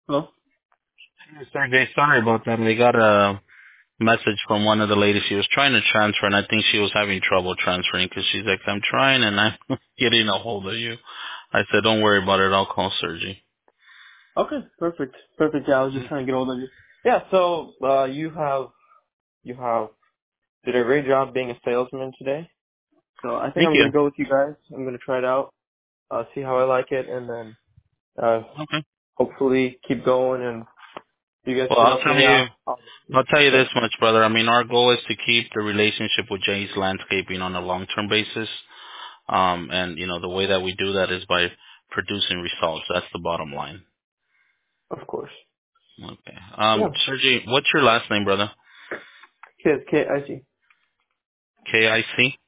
Hello? Sergey, sorry about that. I got a message from one of the ladies. She was trying to transfer, and I think she was having trouble transferring because she's like, I'm trying, and I'm getting a hold of you. I said, don't worry about it. I'll call Sergey. Okay, perfect. Perfect. Yeah, I was just trying to get hold of you. Yeah, so you have did a great job being a salesman today. So I think Thank I'm you. gonna go with you guys. I'm gonna try it out, see how I like it, and then Okay. hopefully keep going. And if you guys Well, can help me out. I'll tell you Yeah, this much, brother. I mean, our goal is to keep the relationship with Jay's Landscaping on a long-term basis. And, the way that we do that is by producing results. That's the bottom line. of course. Okay. Yeah. Sergey, what's your last name, brother? Kids, K-I-Z. K-I-C?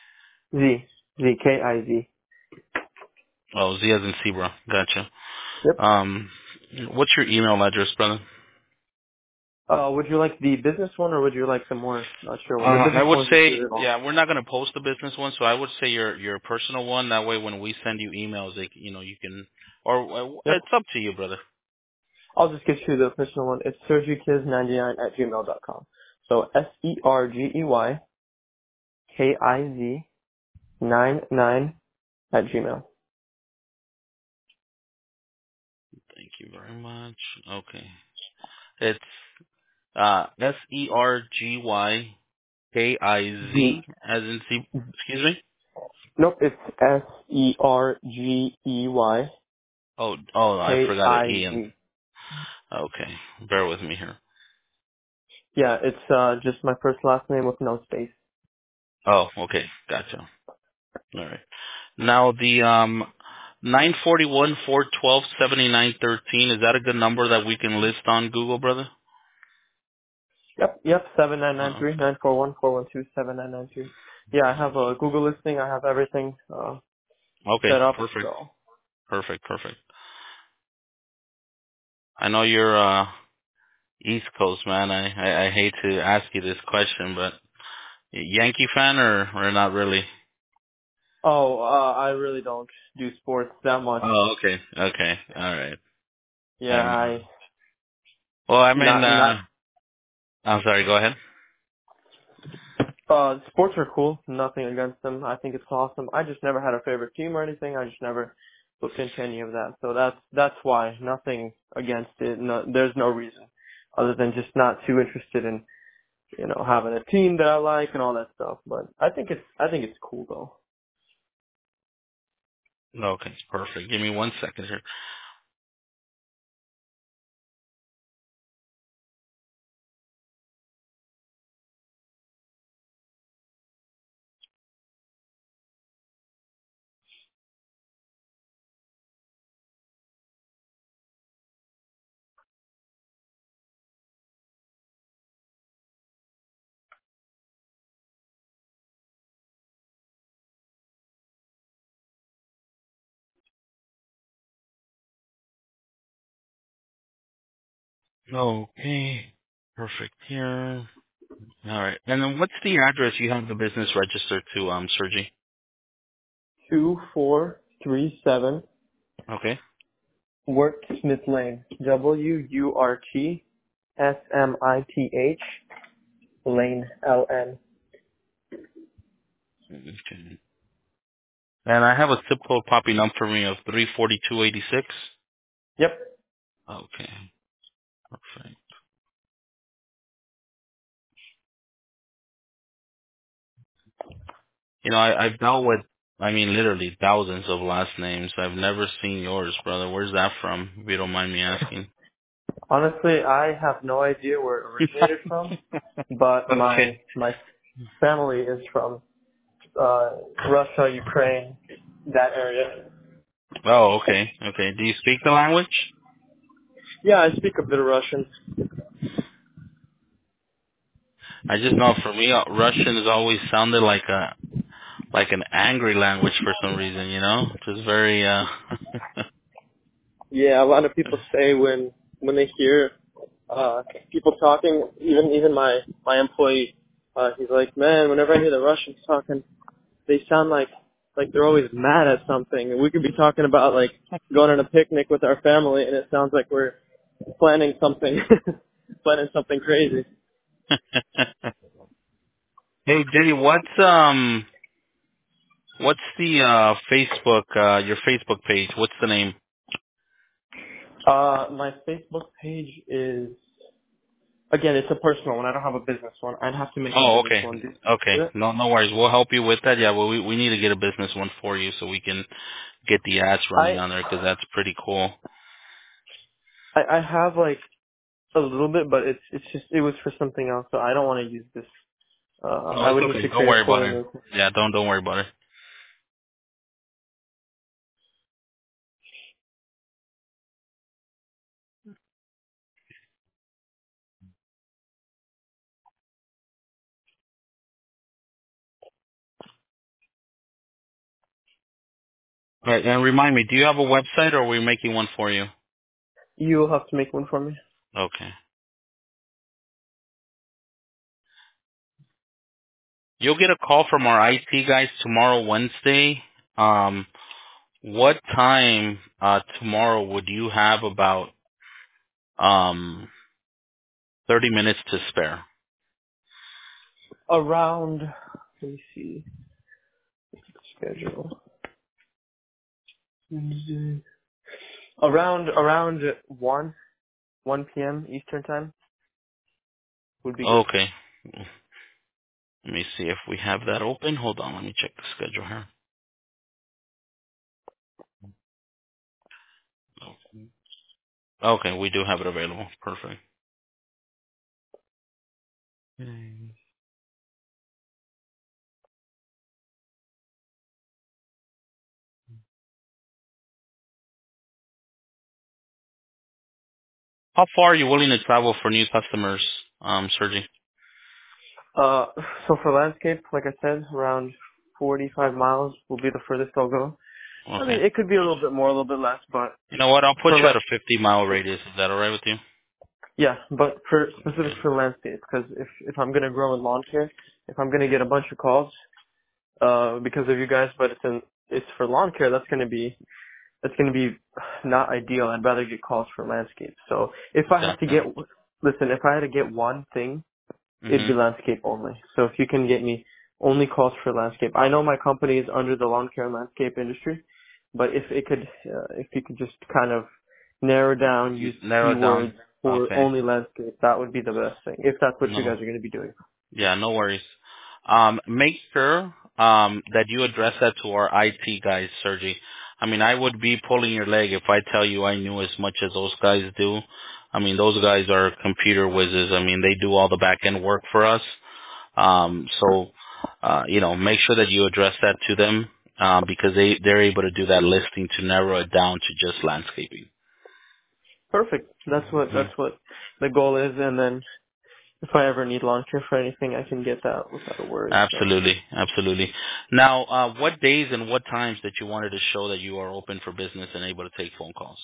K-I-Z. Oh, Z as in zebra. Gotcha. Yep. Um, what's your email address, brother? Would you like the business one or would you like the more sure one? The I business would one's say, included in all. yeah, we're not going to post the business one, so I would say your personal one. That way, when we send you emails, you can, or Yep. it's up to you, brother. I'll just get you the personal one. It's sergeykiz99@gmail.com. So SergeyKiz99 at Gmail. Thank you very much. Okay, it's SergyKiz Z. as in Z. Excuse me. Nope, it's SergeyKiz. Oh, I forgot an E in. Okay, bear with me here. Yeah, it's just my first last name with no space. Oh, okay, gotcha. All right. Now the 941 412 7913, is that a good number that we can list on Google, brother? Yep, seven nine nine Oh, three 941 412 7993. Yeah, I have a Google listing. I have everything okay, set up. perfect, So perfect. I know you're East Coast, man. I hate to ask you this question, but Yankee fan or not really? I really don't do sports that much. Oh, okay, all right. Yeah, I'm I well, I'm in. not I'm sorry. Go ahead. sports are cool. Nothing against them. I think it's awesome. I just never had a favorite team or anything. I just never looked into any of that. So that's why. Nothing against it. No, there's no reason other than just not too interested in having a team that I like and all that stuff. But I think it's cool though. Okay, perfect. Give me 1 second here. Okay, perfect here. All right. And then what's the address you have the business registered to, Sergi? 2437 Okay. Wirt Smith Lane. WURTSMITH Lane LN. Okay. And I have a zip code popping up for me of 34286. Yep. Okay. Perfect. I've dealt with, I mean, literally thousands of last names. I've never seen yours, brother. Where's that from, if you don't mind me asking? Honestly, I have no idea where it originated from, but Okay. my family is from Russia, Ukraine, that area. Oh, okay. Okay. Do you speak the language? Yeah, I speak a bit of Russian. I just know for me, Russian has always sounded like an angry language for some reason, Just very Yeah, a lot of people say when they hear people talking, even my employee, he's like, man, whenever I hear the Russians talking, they sound like they're always mad at something. And we could be talking about like going on a picnic with our family, and it sounds like we're planning something, planning something crazy. Hey, Diddy, what's the Facebook your Facebook page? What's the name? My Facebook page is, again, it's a personal one. I don't have a business one. I'd have to make a Oh, business okay. one. Do Okay. it? No worries. We'll help you with that. Yeah, well, we need to get a business one for you so we can get the ads running I, on there because that's pretty cool. I have like a little bit, but it was for something else, so I don't want to use this. No, I it's would need okay. to Don't create a worry about whole it. new. Yeah, don't worry about it. All right, and remind me, do you have a website or are we making one for you? You'll have to make one for me. Okay. You'll get a call from our IT guys tomorrow, Wednesday. What time tomorrow would you have about 30 minutes to spare? Around, let me see, schedule. Wednesday. Around 1 p.m. Eastern time would be good. Okay. Let me see if we have that open. Hold on, let me check the schedule here. Okay, we do have it available. Perfect. Hmm. How far are you willing to travel for new customers, Sergi? Uh, so for landscape, like I said, around 45 miles will be the furthest I'll go. I Okay. mean, it could be a little bit more, a little bit less, but You know what? I'll put for you at land, a 50-mile radius. Is that all right with you? yeah, but for specific Okay. for landscape, because if I'm gonna grow in lawn care, if I'm gonna get a bunch of calls, because of you guys, but it's for lawn care, that's gonna be not ideal. I'd rather get calls for landscape. So if I had to Gotcha. listen, if I had to get one thing, it'd hmm be landscape only. So if you can get me only calls for landscape, I know my company is under the lawn care and landscape industry, but if you could just kind of narrow down, use Narrow it down. keywords for Okay. only landscape, that would be the best thing. If that's what you No. guys are going to be doing. Yeah, no worries. Make sure that you address that to our IT guys, Sergi. I mean, I would be pulling your leg if I tell you I knew as much as those guys do. I mean, those guys are computer whizzes. I mean, they do all the back end work for us. Make sure that you address that to them because they're able to do that listing to narrow it down to just landscaping. Perfect. Mhm. That's what the goal is, and then if I ever need lawn care for anything, I can get that without a worry. So. Absolutely, absolutely. Now, what days and what times that you wanted to show that you are open for business and able to take phone calls?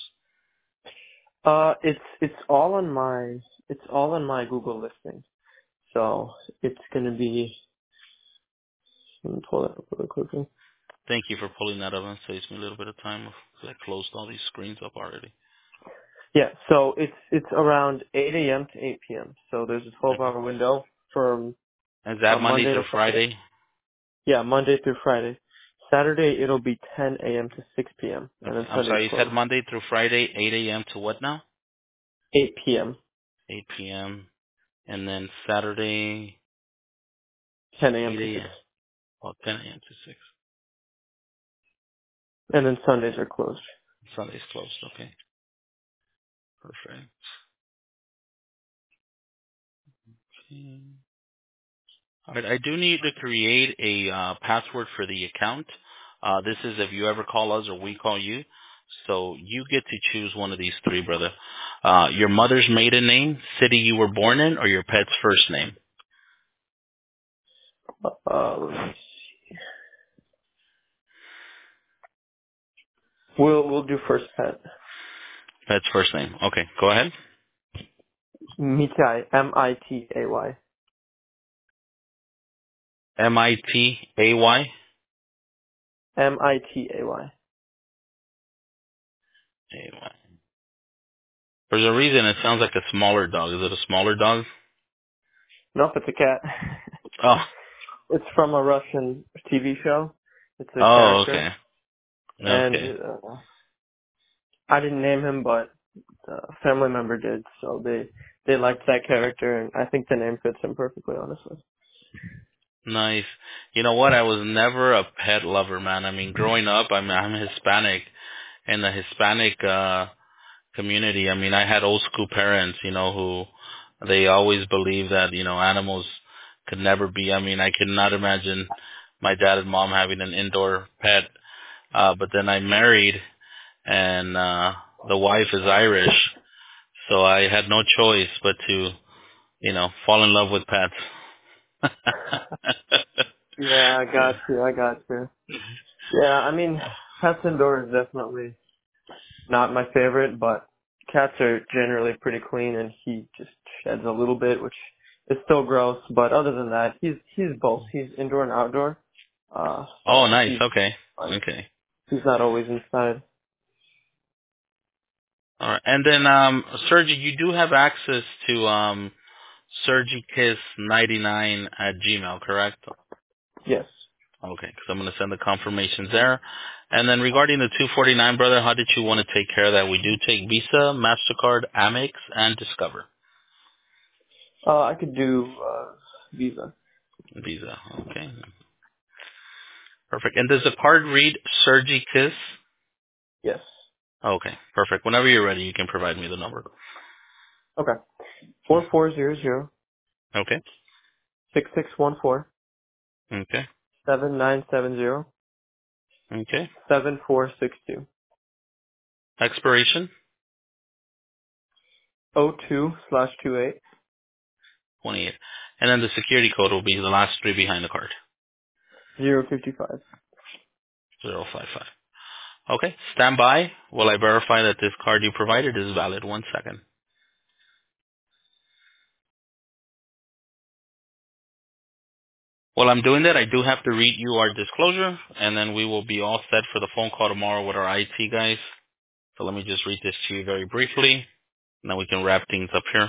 It's all on my Google listing. So it's gonna be. Let me pull that up really quickly. Thank you for pulling that up. It saves me a little bit of time because I closed all these screens up already. Yeah, so it's around 8 a.m. to 8 p.m. So there's a Okay. 12-hour window from Is that Monday Monday to through Friday. Friday? Yeah, Monday through Friday. Saturday it'll be 10 a.m. to 6 p.m. and Okay. then I'm Sunday's sorry, you said closed. Monday through Friday, 8 a.m. to what now? 8 p.m. 8 p.m. And then Saturday, 10 a.m. 8 to 6. a.m. Oh, 10 a.m. to 6. And then Sundays are closed. Sunday's closed. Okay. Perfect. Okay. All right. I do need to create a password for the account. This is if you ever call us or we call you. So you get to choose one of these three, brother. Your mother's maiden name, city you were born in, or your pet's first name. Let me see. We'll do first pet. Pet's first name. Okay. Go ahead. Mitai, M-I-T-A-Y. Mitay. M-I-T-A-Y. Ay. For some reason, it sounds like a smaller dog. Is it a smaller dog? Nope, it's a cat. Oh. It's from a Russian TV show. It's a Oh, character, okay. and Okay. I didn't name him, but a family member did. So they liked that character, and I think the name fits him perfectly, honestly. Nice. You know what? I was never a pet lover, man. I mean, growing up, I'm Hispanic, and the Hispanic community. I mean, I had old school parents, who they always believed that animals could never be. I mean, I could not imagine my dad and mom having an indoor pet. But then I married, and the wife is Irish, so I had no choice but to fall in love with pets. Yeah, I got you. I got you. Yeah, I mean, pets indoors is definitely not my favorite, but cats are generally pretty clean, and he just sheds a little bit, which is still gross. But other than that, he's both. He's indoor and outdoor. Oh, So nice. he's Okay. fine. Okay. He's not always inside. All right. And then, Sergi, you do have access to SergiKiss99 at Gmail, correct? Yes. Okay, because I'm going to send the confirmations there. And then regarding the 249, brother, how did you want to take care of that? We do take Visa, MasterCard, Amex, and Discover. I could do Visa. Visa, okay. Perfect. And does the card read Sergi Kiss? Yes. Okay, perfect. Whenever you're ready, you can provide me the number. Okay. 4400 Okay, 6614 okay, 7970 okay. 7462 Expiration? 02/28 28. And then the security code will be the last three behind the card. 055. 055. Okay, stand by while I verify that this card you provided is valid. 1 second. While I'm doing that, I do have to read you our disclosure, and then we will be all set for the phone call tomorrow with our IT guys. So let me just read this to you very briefly, and then we can wrap things up here.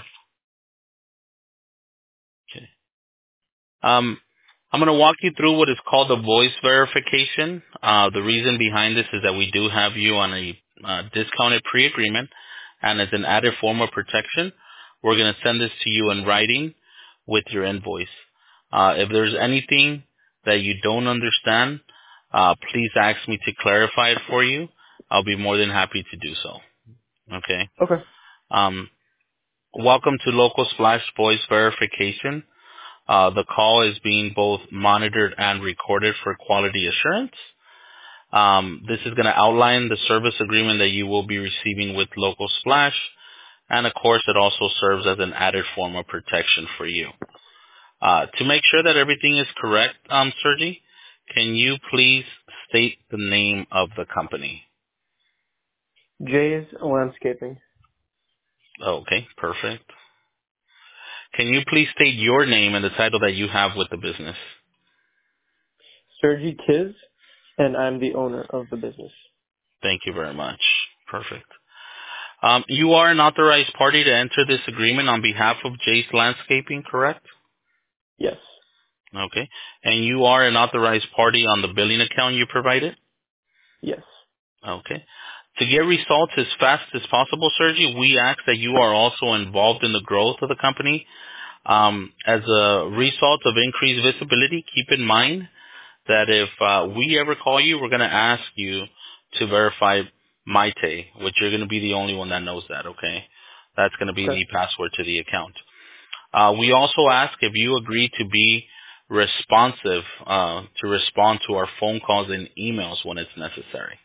Okay. I'm going to walk you through what is called a voice verification. The reason behind this is that we do have you on a discounted pre-agreement, and as an added form of protection, we're going to send this to you in writing with your invoice. If there's anything that you don't understand, please ask me to clarify it for you. I'll be more than happy to do so. Okay. Okay. Um, welcome to Local Splash Voice Verification. The call is being both monitored and recorded for quality assurance. This is going to outline the service agreement that you will be receiving with Local Splash, and of course, it also serves as an added form of protection for you. To make sure that everything is correct, Sergi, can you please state the name of the company? Jay's Landscaping. Okay, perfect. Can you please state your name and the title that you have with the business? Sergi Kiz, and I'm the owner of the business. Thank you very much. Perfect. You are an authorized party to enter this agreement on behalf of Jay's Landscaping, correct? Yes. Okay. And you are an authorized party on the billing account you provided? Yes. Okay. To get results as fast as possible, Sergi, we ask that you are also involved in the growth of the company. As a result of increased visibility, keep in mind that if we ever call you, we're going to ask you to verify Maite, which you're going to be the only one that knows that, okay? That's going to be Okay. the password to the account. We also ask if you agree to be responsive, to respond to our phone calls and emails when it's necessary.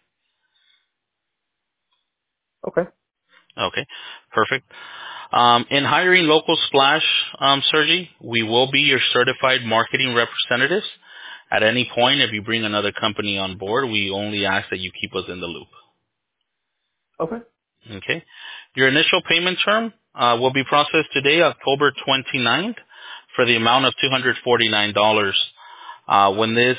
Okay. Okay, perfect. In hiring Local Splash, Sergi, we will be your certified marketing representatives. At any point, if you bring another company on board, we only ask that you keep us in the loop. Okay. Okay. Your initial payment term will be processed today, October 29th, for the amount of $249. When this,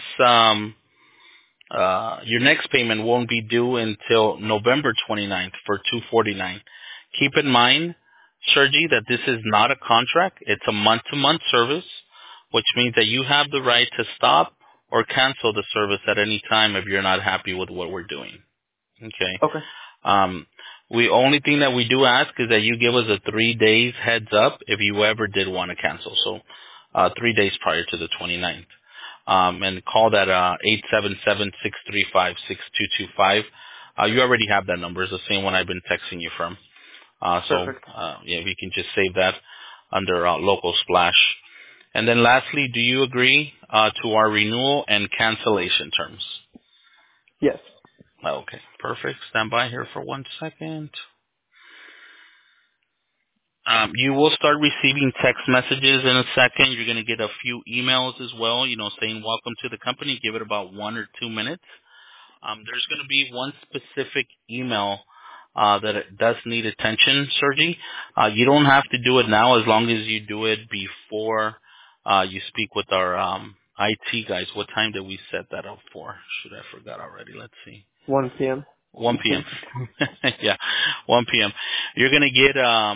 your next payment won't be due until November 29th for $249. Keep in mind, Sergi, that this is not a contract. It's a month-to-month service, which means that you have the right to stop or cancel the service at any time if you're not happy with what we're doing. Okay. Okay. Um, we only thing that we do ask is that you give us a 3 days heads up if you ever did want to cancel. So, 3 days prior to the 29th. And call that 877-635-6225. You already have that number. It's the same one I've been texting you from. Perfect. Yeah, we can just save that under local splash. And then lastly, do you agree to our renewal and cancellation terms? Yes. Okay, perfect. Stand by here for 1 second. You will start receiving text messages in a second. You're going to get a few emails as well, saying welcome to the company. Give it about 1 or 2 minutes. There's going to be one specific email that it does need attention, Sergi. You don't have to do it now as long as you do it before you speak with our IT guys. What time did we set that up for? Should I forgot already? Let's see. 1 p.m. 1 p.m. Yeah, 1 p.m. You're going to get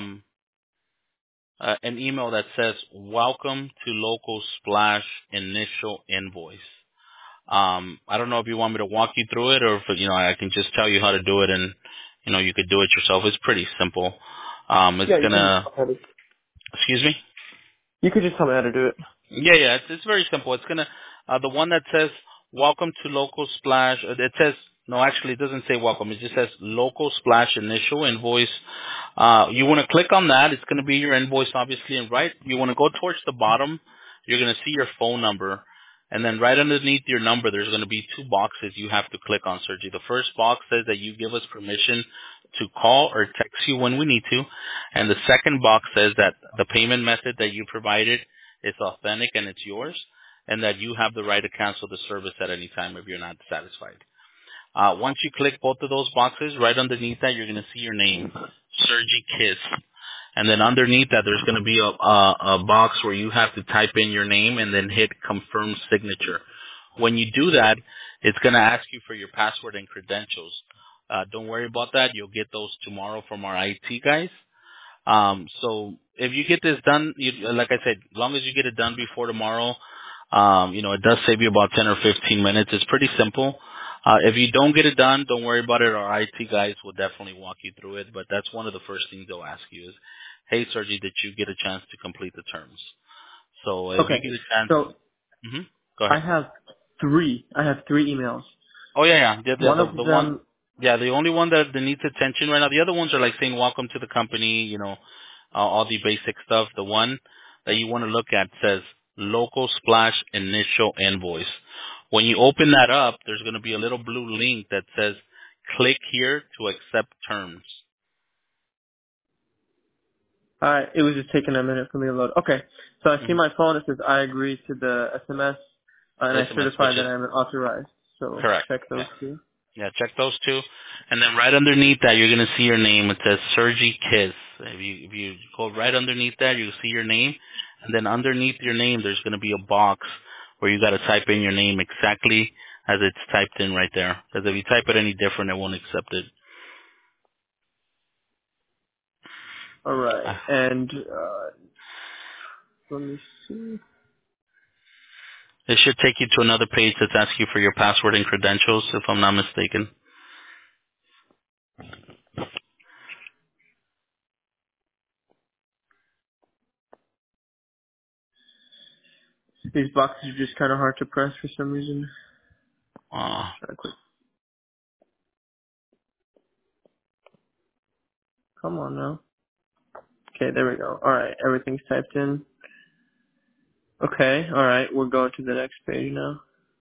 an email that says, welcome to Local Splash initial invoice. I don't know if you want me to walk you through it or if, I can just tell you how to do it and, you could do it yourself. It's pretty simple. It's Yeah, excuse me? you could just tell me how to do it. Yeah, it's very simple. It's gonna the one that says welcome to Local Splash. It says no, actually, it doesn't say welcome. It just says Local Splash initial invoice. You want to click on that. It's gonna be your invoice, obviously, and you want to go towards the bottom. You're gonna see your phone number, and then right underneath your number, there's gonna be 2 boxes you have to click on, Sergi. The first box says that you give us permission to call or text you when we need to, and the second box says that the payment method that you provided it's authentic and it's yours, and that you have the right to cancel the service at any time if you're not satisfied. Once you click both of those boxes, right underneath that, you're going to see your name, Sergi Kiss. And then underneath that, there's going to be a box where you have to type in your name and then hit confirm signature. When you do that, it's going to ask you for your password and credentials. Don't worry about that. You'll get those tomorrow from our IT guys. So if you get this done, like I said, as long as you get it done before tomorrow, it does save you about 10 or 15 minutes. It's pretty simple. If you don't get it done, don't worry about it. Our IT guys will definitely walk you through it. But that's one of the first things they'll ask you is, hey, Sergi, did you get a chance to complete the terms? So if you Okay. get a chance, So go I ahead. have 3. I have 3 emails. Oh yeah. One of The one. them. Yeah, the only one that needs attention right now. The other ones are like saying welcome to the company, all the basic stuff. The one that you want to look at says Local Splash initial invoice. When you open that up, there's going to be a little blue link that says click here to accept terms. It was just taking a minute for me to load. Okay. So I see Mhm. my phone. It says I agree to the SMS, and I SMS, certify which is that I'm authorized. So correct. check those Yeah. 2. Yeah, check those 2. And then right underneath that, you're going to see your name. It says Sergi Kiss. If you go right underneath that, you'll see your name. And then underneath your name, there's going to be a box where you got to type in your name exactly as it's typed in right there. Because if you type it any different, it won't accept it. All right. Ah, And let me see. It should take you to another page that's asking you for your password and credentials, if I'm not mistaken. These boxes are just kind of hard to press for some reason. Uh, Try to click. Come on now. Okay, there we go. All right, everything's typed in. Okay, all right, we're going to the next page now.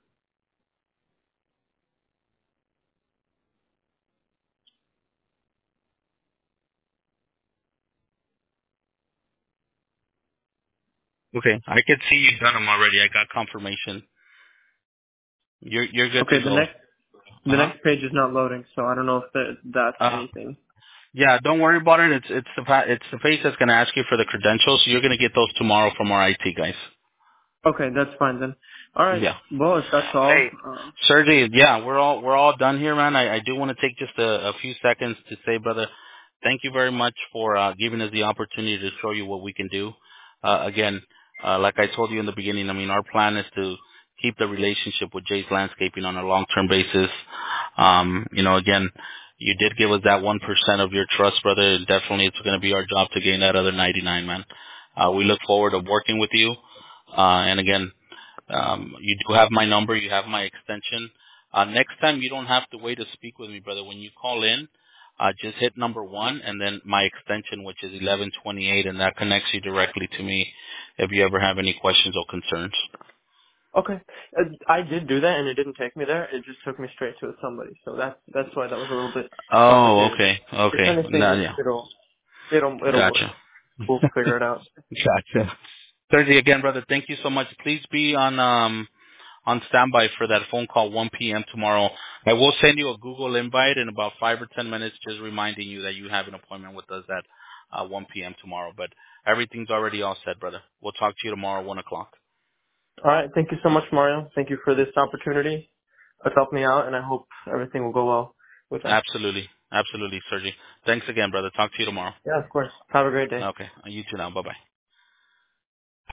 okay, I could see you've done them already. I got confirmation. You're good to Okay, the go. next the Uh-huh. next page is not loading, so I don't know if that's Uh, anything. Yeah, don't worry about it. It's the page that's going to ask you for the credentials. You're going to get those tomorrow from our IT guys. Okay, that's fine then. All right, Yeah. well, if that's all, Hey, Sergey. Yeah, we're all done here, man. I do want to take just a few seconds to say, brother, Thank you very much for giving us the opportunity to show you what we can do. Again, like I told you in the beginning, I mean, our plan is to keep the relationship with Jay's Landscaping on a long-term basis. Again, you did give us that 1% of your trust, brother, and definitely it's going to be our job to gain that other 99, man. We look forward to working with you. And again, you do have my number. You have my extension. Next time, you don't have to wait to speak with me, brother. When you call in, just hit number 1 and then my extension, which is 1128, and that connects you directly to me if you ever have any questions or concerns. Okay. I did do that, and it didn't take me there. It just took me straight to somebody. So that's why that was a little bit Oh, complicated. okay. If Okay. No, anything, yeah. it'll work. Gotcha. We'll figure it out. Gotcha. Thursday again, brother. Thank you so much. Please be on standby for that phone call 1 p.m. tomorrow. I will send you a Google invite in about 5 or 10 minutes, just reminding you that you have an appointment with us at 1 p.m. tomorrow. But everything's already all set, brother. We'll talk to you tomorrow, 1 o'clock. All right. Thank you so much, Mario. Thank you for this opportunity. It's helped me out, and I hope everything will go well with that. Absolutely. Absolutely, Sergi. Thanks again, brother. Talk to you tomorrow. Yeah, of course. Have a great day. Okay. You too now. Bye-bye.